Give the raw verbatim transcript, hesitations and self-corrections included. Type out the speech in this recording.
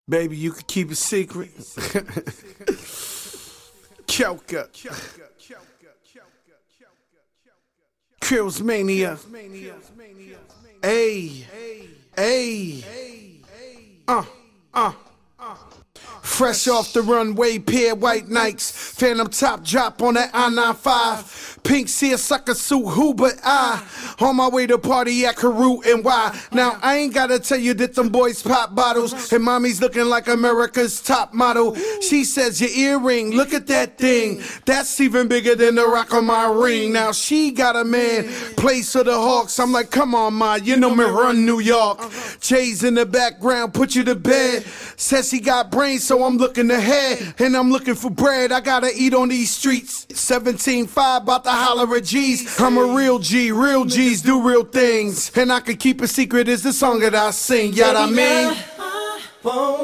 Baby, you could keep a secret. Kyoka. Kills Mania. Ayy. Ayy. Uh. Uh. Fresh off the runway, pair white Nikes, phantom top drop on that I ninety-five. Pink seersucker suit, who but I? On my way to party at Carew and Y. Now I ain't gotta tell you that them boys pop bottles, and mommy's looking like America's top model. She says your earring, look at that thing, that's even bigger than the rock on my ring. Now she got a man, plays for the Hawks. I'm like, come on, ma, you know me run New York. Jay's in the background, put you to bed. Says he got brains, so I'm looking ahead, and I'm looking for bread. I gotta eat on these streets. seventeen five, about to holler at G's. I'm a real G, real G's do real things, and I can keep a secret. Is the song that I sing. Yeah, I mean.